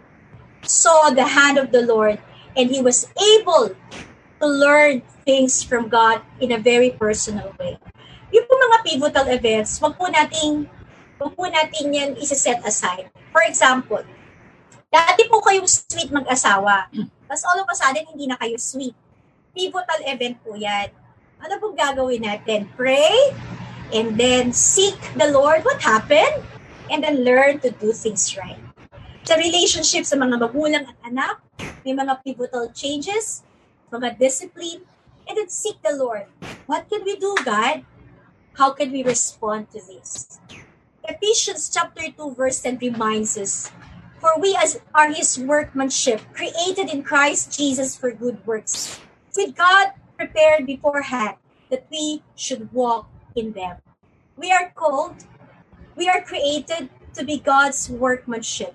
saw the hand of the Lord and he was able to learn things from God in a very personal way. Yung po mga pivotal events, wag po nating wag po natin yan isa-set aside. For example, dati po kayong sweet mag-asawa. Tapos all of a sudden, hindi na kayo sweet. Pivotal event po yan. Ano pong gagawin natin? Pray, and then seek the Lord. What happened? And then learn to do things right. Sa relationship sa mga magulang at anak, may mga pivotal changes, mga discipline, and then seek the Lord. What can we do, God? How can we respond to this? Ephesians chapter two verse ten reminds us, for we as are His workmanship, created in Christ Jesus for good works, with God prepared beforehand that we should walk in them. We are called, we are created to be God's workmanship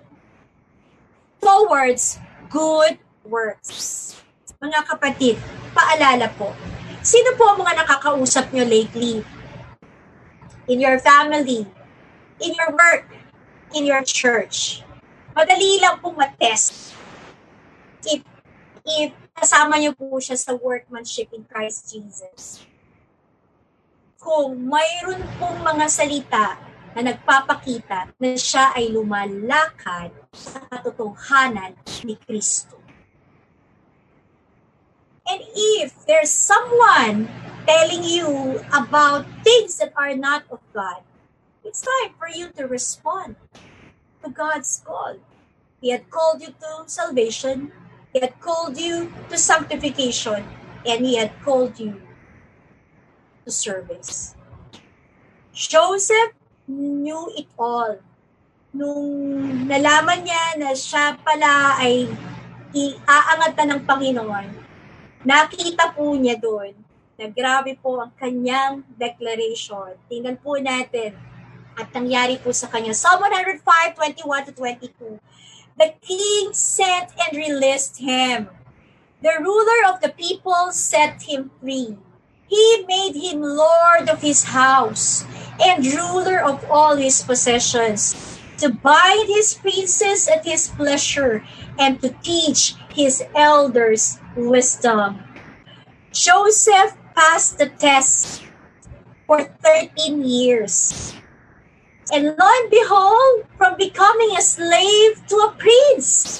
towards good works. Mga kapatid, paalala po, sino po ang mga nakakausap nyo lately? In your family, in your work, in your church. Madali lang pong matest if, if kasama niyo po siya sa workmanship in Christ Jesus. Kung mayroon pong mga salita na nagpapakita na siya ay lumalakad sa katotohanan ni Kristo. And if there's someone telling you about things that are not of God, it's time for you to respond to God's call. He had called you to salvation, He had called you to sanctification, and He had called you to service. Joseph knew it all. Nung nalaman niya na siya pala ay iaangatan ng Panginoon, nakita po niya doon na grabe po ang kanyang declaration. Tingnan po natin at nangyari po sa kanya. Psalm one oh five, twenty-one to twenty-two. The king sent and released him. The ruler of the people set him free. He made him lord of his house and ruler of all his possessions, to bind his princes at his pleasure and to teach his elders wisdom. Joseph passed the test for thirteen years. And lo and behold, from becoming a slave to a prince,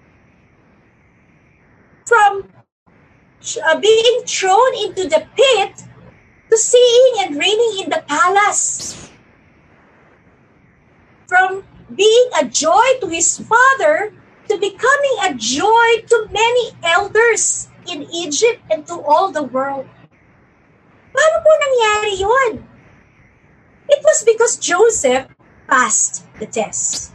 from uh, being thrown into the pit to seeing and reigning in the palace, from being a joy to his father to becoming a joy to many elders in Egypt and to all the world. Paano po nangyari yun? It was because Joseph passed the test.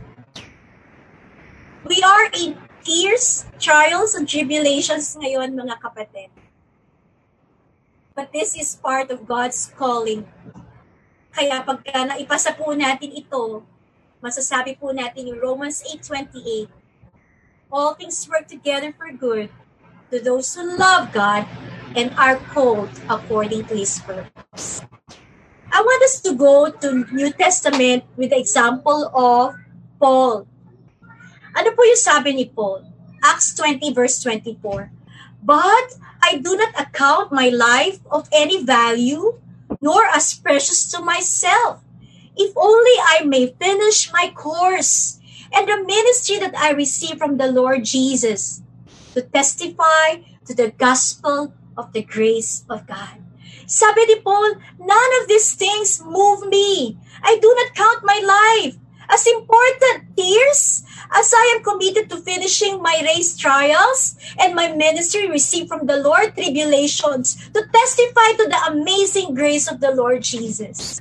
We are in tears, trials, and tribulations ngayon, mga kapatid. But this is part of God's calling. Kaya pagka naipasa po natin ito, masasabi po natin yung Romans eight twenty-eight, all things work together for good to those who love God and are called according to His purpose. I want us to go to New Testament with the example of Paul. Ano po yung sabi ni Paul? Acts twenty verse twenty-four. But I do not account my life of any value, nor as precious to myself, if only I may finish my course and the ministry that I received from the Lord Jesus, to testify to the gospel of the grace of God. Sabi ni Paul, none of these things move me. I do not count my life as important tears as I am committed to finishing my race trials and my ministry received from the Lord tribulations to testify to the amazing grace of the Lord Jesus.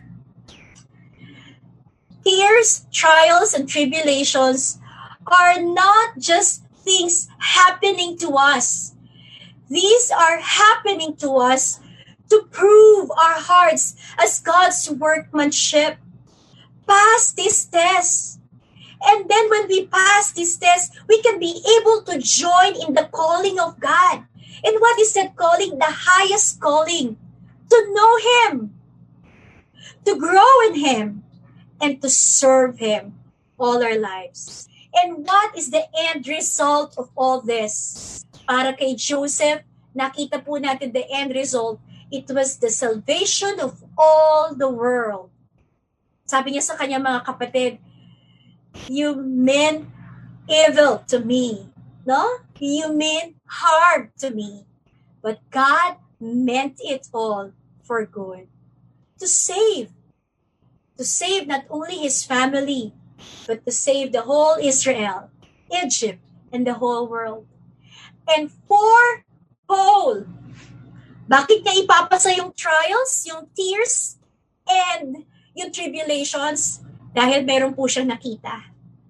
Tears, trials, and tribulations are not just things happening to us. These are happening to us to prove our hearts as God's workmanship. Pass this test. And then when we pass this test, we can be able to join in the calling of God. And what is that calling? The highest calling. To know Him. To grow in Him. And to serve Him all our lives. And what is the end result of all this? Para kay Joseph, nakita po natin the end result. It was the salvation of all the world. Sabi niya sa kanyang mga kapatid, you mean evil to me, no? You mean harm to me. But God meant it all for good. To save. To save not only His family, but to save the whole Israel, Egypt, and the whole world. And for Paul, bakit niya ipapasa yung trials, yung tears, and yung tribulations? Dahil meron po siyang nakita.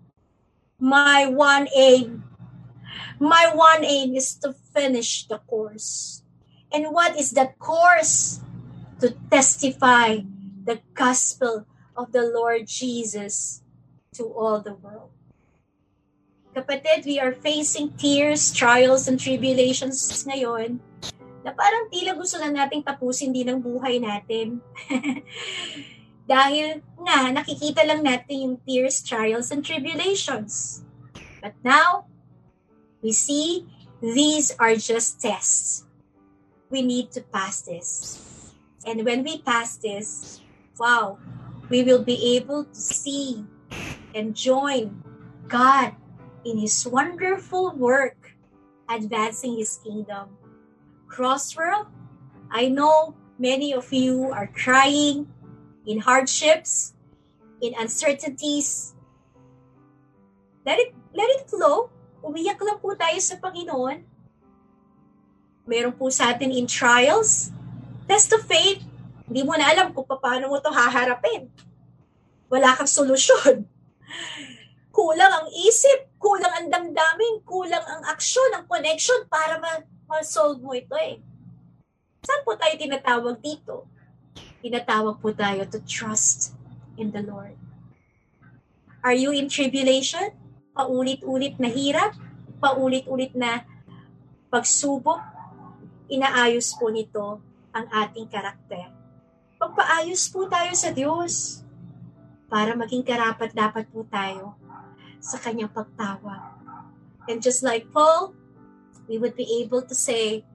My one aim, my one aim is to finish the course. And what is that course? To testify the gospel of the Lord Jesus to all the world. Kapatid, we are facing tears, trials, and tribulations ngayon na parang tila gusto na nating tapusin din ang buhay natin. Dahil nga, nakikita lang natin yung tears, trials, and tribulations. But now, we see these are just tests. We need to pass this. And when we pass this, wow, we will be able to see and join God in His wonderful work, advancing His kingdom. Crossworld, I know many of you are crying in hardships, in uncertainties. Let it, let it flow. Umiyak lang po tayo sa Panginoon. Meron po sa atin in trials, test of faith. Hindi mo na alam kung paano mo ito haharapin. Wala kang solusyon. Kulang ang isip, kulang ang damdamin, kulang ang aksyon, ang connection para ma- ma-solve mo ito eh. Saan po tayo tinatawag dito? Tinatawag po tayo to trust in the Lord. Are you in tribulation? Paulit-ulit na hirap? Paulit-ulit na pagsubok? Inaayos po nito ang ating karakter. Pagpaayos po tayo sa Diyos para maging karapat-dapat po tayo sa Kanyang pagtawag. And just like Paul, we would be able to say,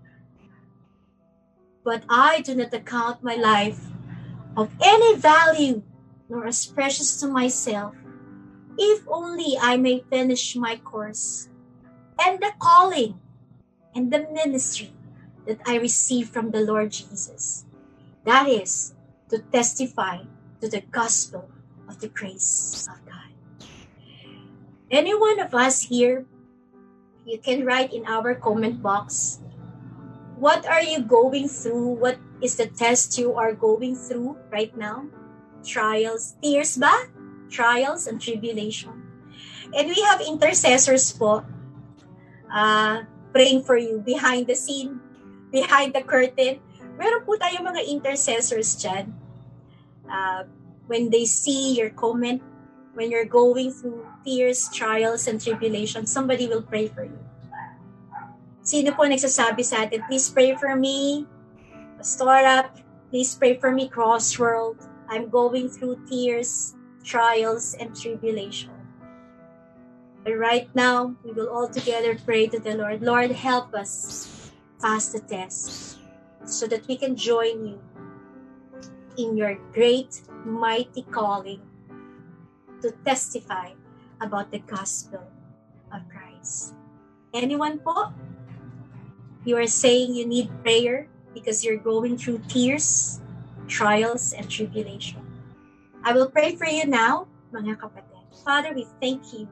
but I do not account my life of any value, nor as precious to myself, if only I may finish my course, and the calling, and the ministry that I received from the Lord Jesus. That is, to testify to the gospel of the grace of God. Any one of us here, you can write in our comment box, what are you going through? What is the test you are going through right now? Trials, tears ba? Trials and tribulation. And we have intercessors po, uh, praying for you behind the scene, behind the curtain. Meron po tayo mga intercessors dyan. Uh, when they see your comment, when you're going through tears, trials, and tribulation, somebody will pray for you. Sino po nagsasabi sa atin, please pray for me, Pastora, please pray for me, Crossworld. I'm going through tears, trials, and tribulation. But right now, we will all together pray to the Lord. Lord, help us pass the test so that we can join you in your great, mighty calling to testify about the gospel of Christ. Anyone po? You are saying you need prayer because you're going through tears, trials, and tribulation. I will pray for you now, mga kapatid. Father, we thank you.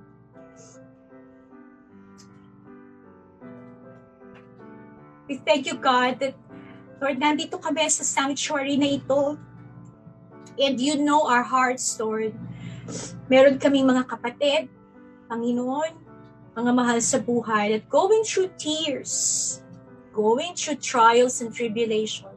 We thank you, God, that, Lord, nandito kami sa sanctuary na ito. And you know our hearts, Lord. Meron kaming mga kapatid, Panginoon, mga mahal sa buhay, that going through tears, going through trials and tribulation.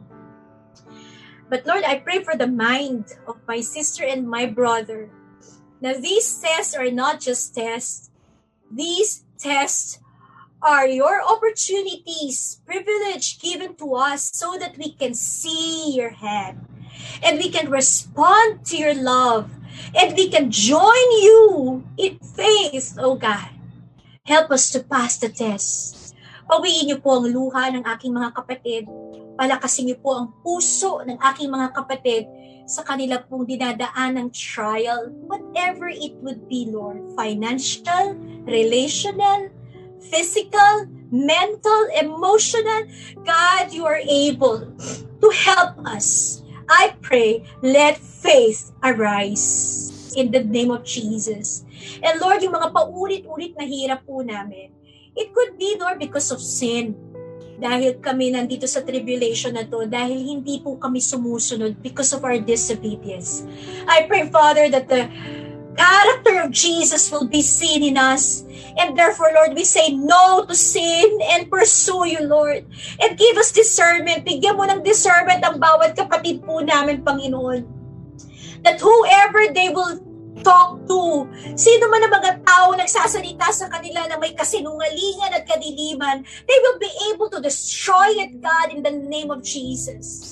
But Lord, I pray for the mind of my sister and my brother. Now, these tests are not just tests. These tests are your opportunities, privilege given to us so that we can see your hand and we can respond to your love and we can join you in faith, oh God. Help us to pass the test. Pawiin niyo po ang luha ng aking mga kapatid. Palakasin niyo po ang puso ng aking mga kapatid sa kanila pong dinadaan ng trial, whatever it would be, Lord. Financial, relational, physical, mental, emotional. God, you are able to help us. I pray, let faith arise in the name of Jesus. And Lord, yung mga paulit-ulit na hirap po namin, it could be, Lord, because of sin. Dahil kami nandito sa tribulation na to, dahil hindi po kami sumusunod because of our disobedience. I pray, Father, that the character of Jesus will be seen in us. And therefore, Lord, we say no to sin and pursue you, Lord. And give us discernment. Bigyan mo ng discernment ang bawat kapatid po namin, Panginoon. That whoever they will talk to, sino man ang mga tao nagsasalita sa kanila na may kasinungalingan at kadiliman, they will be able to destroy it, God, in the name of Jesus.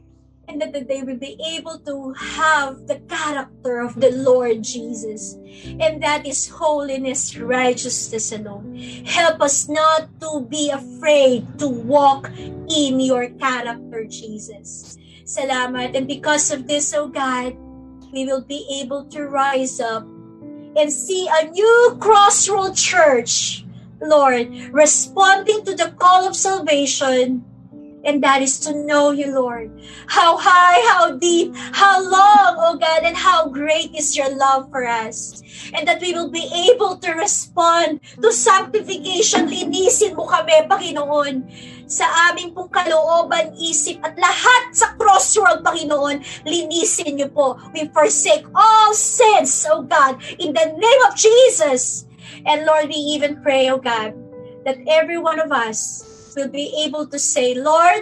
And that they will be able to have the character of the Lord Jesus. And that is holiness, righteousness alone. Help us not to be afraid to walk in your character, Jesus. Salamat. And because of this, oh God, we will be able to rise up and see a new Crossroad Church, Lord, responding to the call of salvation. And that is to know you, Lord. How high, how deep, how long, oh God, and how great is your love for us. And that we will be able to respond to sanctification. Linisin mo kami, Panginoon, sa aming pong kalooban, isip, at lahat sa crossroad, Panginoon, linisin niyo po. We forsake all sins, oh God, in the name of Jesus. And Lord, we even pray, oh God, that every one of us will be able to say, Lord,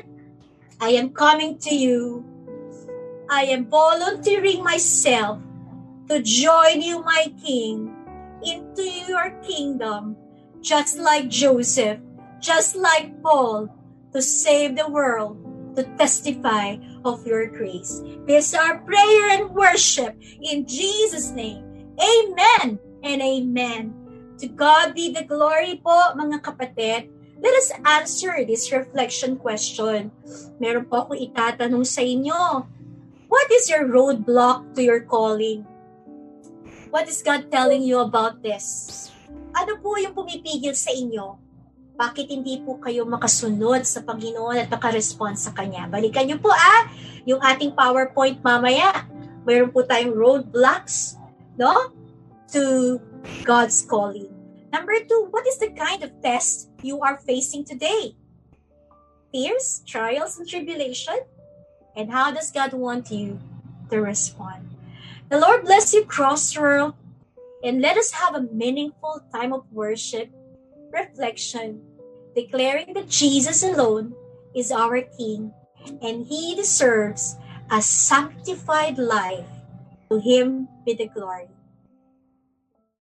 I am coming to you. I am volunteering myself to join you, my King, into your kingdom, just like Joseph, just like Paul, to save the world, to testify of your grace. This is our prayer and worship in Jesus' name. Amen and amen. To God be the glory po, mga kapatid. Let us answer this reflection question. Meron po akong itatanong sa inyo. What is your roadblock to your calling? What is God telling you about this? Ano po yung pumipigil sa inyo? Bakit hindi po kayo makasunod sa Panginoon at makarespond sa Kanya? Balikan niyo po ah, yung ating PowerPoint mamaya. Meron po tayong roadblocks, no? To God's calling. Number two, what is the kind of test you are facing today? Fears, trials, and tribulation? And how does God want you to respond? The Lord bless you, Crossroad, and let us have a meaningful time of worship, reflection, declaring that Jesus alone is our King, and He deserves a sanctified life. To Him be the glory.